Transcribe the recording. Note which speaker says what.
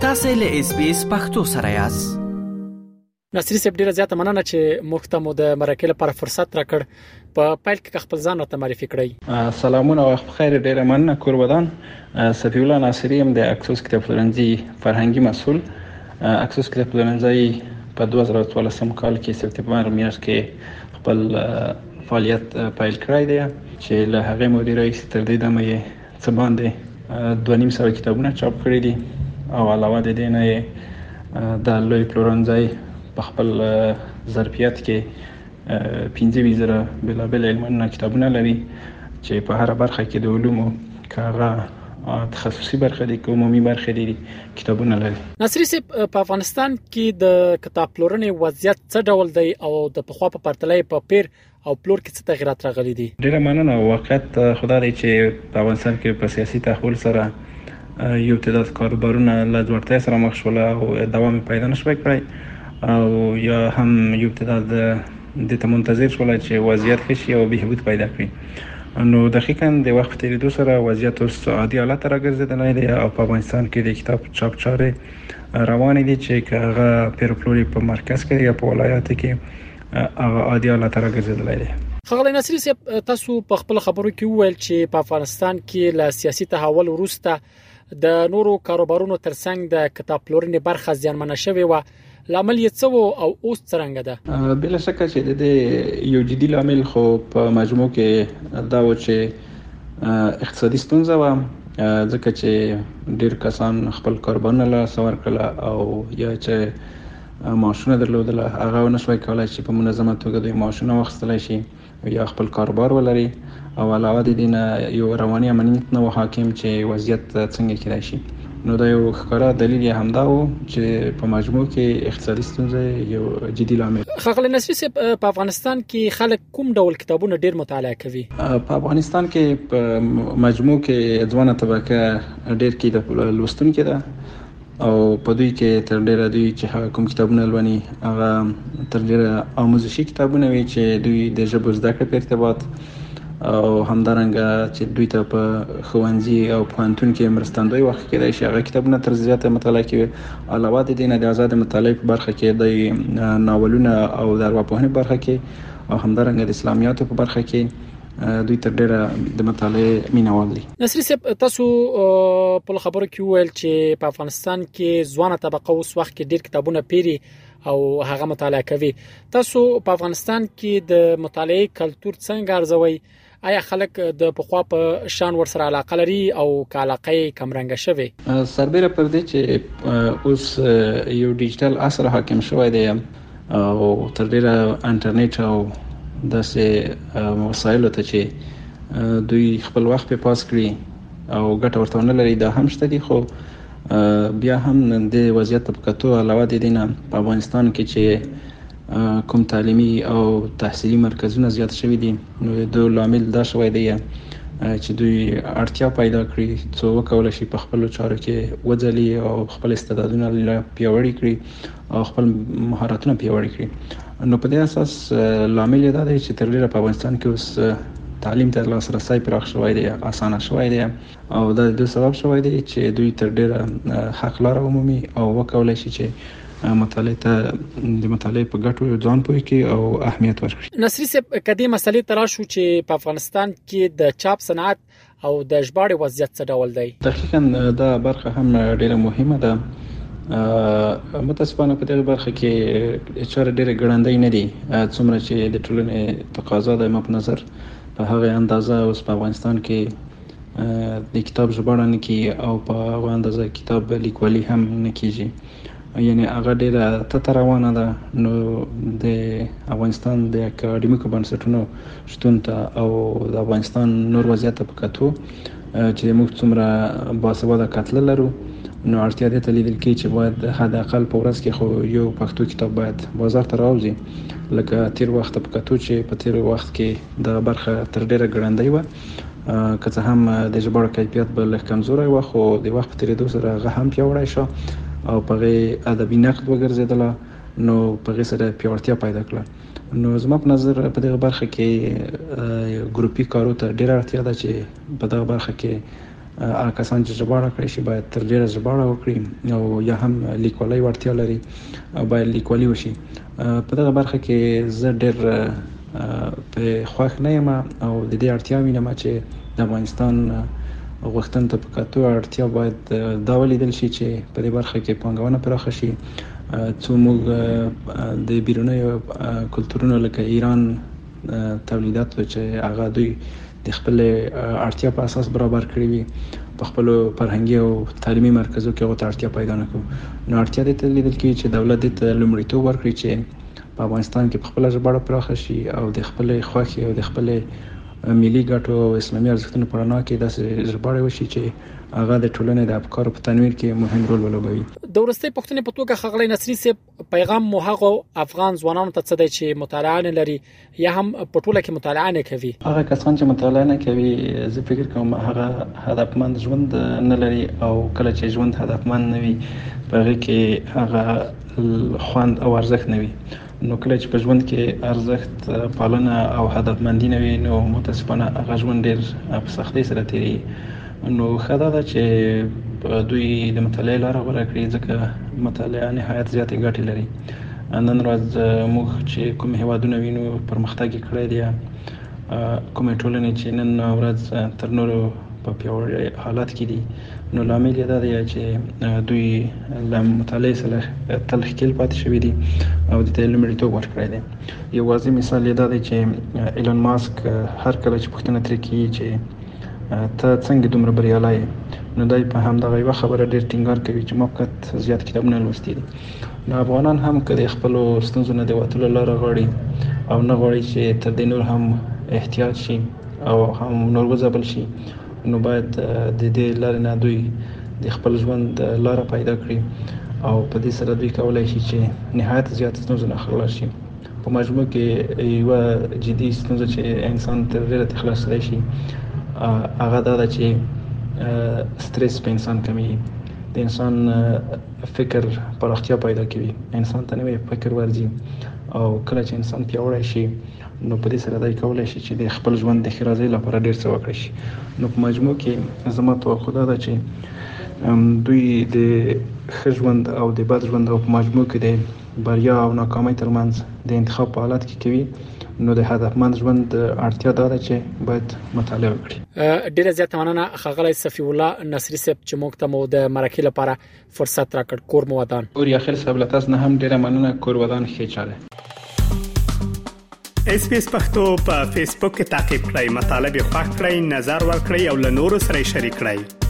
Speaker 1: تاسو له SBS پښتو سره یاست.
Speaker 2: ناصری صاحب ډیره زیاته مننه چې موږ ته مو د مرکه لپاره فرصت راکړ. په پیل کې خپل ځان راته معرفي کړئ.
Speaker 3: سلامونه او خیر، ډیره مننه کورودان. صفی الله ناصری هم د اکسوس کتابپلورنځي فرهنګي مسؤل. اکسوس کتابپلورنځي په 2014 کال کې سپتمبر میاشت کې خپل فعالیت پیل کړی دی چې له هغه مودې راهیسې تر دې دمه یې څه باندې 2.5 کتابونه چاپ کړي دي او علاوه د دې نه د لوی پلورنځي په خپل ظرفیت کې 15,000 بلابل علمي کتابونه لري چې په هر برخه کې د علومو کاغه تخصصي برخه دي، عمومي برخه دي کتابونه لري.
Speaker 2: ناصری صاحب په افغانستان کې د کتاب پلورنې وضعیت څه ډول دی او د پخوا په پرتله په پیر او پلور کې څه تغیرات راغلي دي؟
Speaker 3: ډیره مننه. واقعیت خدای دی چې په افغانستان کې په سیاسي تحول سره یو تعداد کاروبارونه له ځوړتیا سره مخ شول او دوام پیدا نشوي کړی او یا هم یو تعداد د ته منتظر شول چې وضعیت ښه شي او بهبود پیدا کړي. نو دقیقاً د وخت تیریدو سره وضعیت اوس عادي حالت را ګرځیدلی دی او په افغانستان کې د کتاب چاپ چارې روانې دي چې هغه پیرپلوري په مرکز کې یا په ولایاتو کې هغه عادي حالت را ګرځیدلی دی.
Speaker 2: ښاغلی ناصری صاحب، تاسو په خپل خبرو کې وویل چې په افغانستان کې له سیاسي تحول وروسته د نورو کاروبارونو ترڅنګ د کتاب پلورنې برخه زیانمنه شوې و. لامل یې څه و او اوس څنګه ده؟
Speaker 3: بلا شک چې د یو جدي لامل خو په مجموع کې دا و چې اقتصادي ستونزه و، ځکه چې ډیر کسان خپل کاروبارونه له سوار کړل او یا چې معاشونه درلودل هغه نشوي کولای چې په منظمه توګه د معاشونه واخیستل شي یا خپل کاروبار ولري او علاوه د دې یو رواني امنیت نه حاکم چې وضعیت څنګه کېدای شي. نو دا یو ښکاره دلیل یې همدا و چې په مجموع کې اقتصادي ستونزې یو جدي لامل.
Speaker 2: ښاغلی ناصری صاحب، په افغانستان کې خلک کوم ډول کتابونه ډیر مطالعه کوي؟
Speaker 3: په افغانستان کې په مجموع کې ځوانه طبقه ډیر کې د لوستونکو ده او په دوی کې تر ډیره دوی چې کوم کتابونه لولي هغه تر ډیره آموزشي کتابونه وي چې دوی د ژبو زده کړې په ارتباط او همدارنګه چې دوی ته په ښوونځي او پوهنتون کې مرستندوی وخت کې د هغه کتابونه تر زیاته مطالعه کوي. علاوه د دې نه د آزاد مطالعې په برخه کې د ناولونه او د ارواپوهنې برخه کې او همدارنګه د اسلامیاتو په برخه کې دوی تر ډیره د مطالعې مینوال دي.
Speaker 2: ناصری صاحب، تاسو په خبرو کې وویل چې په افغانستان کې ځوانه طبقه اوس وخت کې ډیر کتابونه پیري او هغه مطالعه کوي. تاسو په افغانستان کې د مطالعې کلتور څنګه ارزوي؟ آیا خلک د پخوا په شان ور سره علاقه لري او علاقه کمرنګه شوی؟
Speaker 3: سربېره پر دې چې اوس یو ډیجیټل عصر حاکم شوی دی او تر ډیره انټرنیټ او داسې وسایلو ته چې دوی خپل وخت په پاس کړي او ګټه ورته نه لري، دا هم شته دي. خو بیا هم د وضعیت په کتو علاوه د دې نه په افغانستان کې چې کوم تعلیمي او تحصیلي مرکزونه زیات شوي دي، نو د لامل دا شوی دی چې دوی اړتیا پیدا کړي څو وکولای شي په خپل چارو کې وځلي او خپل استعدادونه پیاوړي کړي او خپل مهارتونه پیاوړي کړي. نو په دې اساس لامل دا دی چې تر ډیره په افغانستان کې اوس تعلیم ته لاسرسی پراخ شوی دی، اسانه شوی دی او دا د سبب شوی دی چې دوی تر ډیره حق لاره عمومي او وکولای شي چې مطالعه ته د مطالعه په ګټو ځان پوي کې او اهمیت ورکړي.
Speaker 2: ناصری صاحب، کدی مسلې تراشو چې په افغانستان کې د چاپ صنعت او د ژباړې وضعیت څه ډول دی؟
Speaker 3: دقیقاً دا برخه هم ډیره مهمه ده. متاسفانه په دې برخه کې چاره ډیره ګړندۍ نه دي، څومره چې د ټولنې تقاضا د مپ نظر په هغه اندازه اوس په افغانستان کې د کتاب ژباړه نه کیږي او په هغه اندازه کتاب لیکوالي هم نه کیږي. یعنی هغه ډیره ته روانه ده. نو د افغانستان د اکاډمیکو بنسټونو شتون ته او د افغانستان نور وضعیت په کتو چې موږ څومره باسواده کتل لرو، نو اړتیا دې ته لیدل کې چې باید حد اقل په ورځ کې خو یو پښتو کتاب باید بازار ته راوځي. لکه تیر وخت په کتو چې په تیر وخت کې د برخه تر ډیره ګړندۍ و، که څه هم د ژباړې کیفیت به لږ کمزوری و، خو د وخت په تیریدو سره هغه هم پیاوړی شو او په غي ادبي نقد وګرځیدله، نو په غي سره پیاوړتیا پیدا کړه. نو زما په نظر په دغه برخه کې ګروپي کارو ته ډیره اړتیا ده چې په دغه برخه کې کسان چې ژباړه کړی شي باید تر ډیره ژباړه وکړي او یا هم لیکوالي ورتیا لري او باید لیکوالي وشي. په دغه برخه کې زه ډیر په خوښ نه یم او د دې اړتیا وینم چې د افغانستان غوښتنې ته په کتو اړتیا باید دا ولیدل شي چې په دې برخه کې پانګونه پراخه شي، څو موږ د بیرونیو کلتورونو لکه ایران تولیدات چې هغه دوی د خپل اړتیا په اساس برابر کړی وي په خپل فرهنګي او تعلیمي مرکزو کې غوښتنه اړتیا پیدا نکړو. نو اړتیا دې ته لیدل کېږي چې دولت دې ته لومړیتوب ورکړي چې په افغانستان کې په خپل ژباړه پراخه شي او د خپل خوښي او د خپل ملي ګټو او اسلامي ارزښتونو په رڼا کې داسې ژباړه وشي چې هغه د ټولنې د افکارو په تنویر کې مهم رول ولوبوي.
Speaker 2: د ورستۍ پښتنې په توګه خغلی نصری سي پیغام مو هغه افغان ځوانانو ته څه دی چې مطالعه نه لري یا هم په ټوله کې مطالعه نه کوي؟
Speaker 3: هغه کسان چې مطالعه نه کوي زه فکر کوم هغه هدفمند ژوند نه لري او کله چې ژوند هدفمند نه وي په هغه کې هغه خوند او ارزښت نه وي. نو کله چې په ژوند کې ارزښت پالنه او هدفمندي نه وي نو متاسفانه هغه ژوند ډیر په سختۍ سره تیری. نو خدای دا چې دوی د مطالعې لاره غوره کړي ځکه مطالعه نهایت زیاتې ګټې لري. نن ورځ موږ چې کوم هیوادونه وینو پرمختګ کړی دی، کومې ټولنې چې نن ورځ تر نورو په پیاوړي حالت کې دي، نو لامل یې دا دی چې دوی له مطالعې سره تل ښکېل پاتې شوي دي او د دې لومړیتوب ورکړی دی. یو واضح مثال یې دا دی چې ایلون ماسک هر کله چې پوښتنه ترې کیږي چې ته څنګه دومره بریالی یې، نو دای په همدغه یوه خبره ډېر ټینګار کوي چې ما فقط زیات کتابونه لوستي دي. نو افغانان هم که د خپلو ستونزو نه د وتلو لاره غواړي او نه غواړي چې تر دې نور هم احتیاط شي او هم نور وځپل شي، نو باید د دې لارې نه دوی د خپل ژوند لاره پیدا کړي او په دې سره دوی کولی شي چې نهایت زیات ستونزو نه خلاص شي. په مجموع کې یوه جدي ستونزه چې انسان تر ډېره خلاصېدای شي هغه دا ده چې سترس په انسان کمی، د انسان فکر پراختیا پیدا کوي، انسان ته نوی فکر ورځي او کله چې انسان پیاوړی شي نو په دې سره دی کولی شي چې د خپل ژوند د ښه رضۍ لپاره ډېر څه وکړي شي. نو په مجموع کې زما توقع دا ده چې دوی د ښه ژوند او د بد ژوند او په مجموع کې د بریا او ناکامۍ ترمنځ د انتخاب په حالت کې کوي. نو د هدفمند ژوند اړتیا دا ده چې باید مطالعه وکړي.
Speaker 2: ډیره زیاته مننه خغلی صفی الله نصری صاحب چې موږ ته مو د مرکې لپاره فرصت راکړ. کور مو ودان.
Speaker 3: اوریا خیر صاحب له تاسو نه هم ډیره مننه. کور ودان ښه چاره.
Speaker 4: اس پی اس پښتو په فیسبوک کې تعقیب کړئ، مطالب یې خوښ کړئ، نظر ور کړئ او له نورو سره شریک کړئ.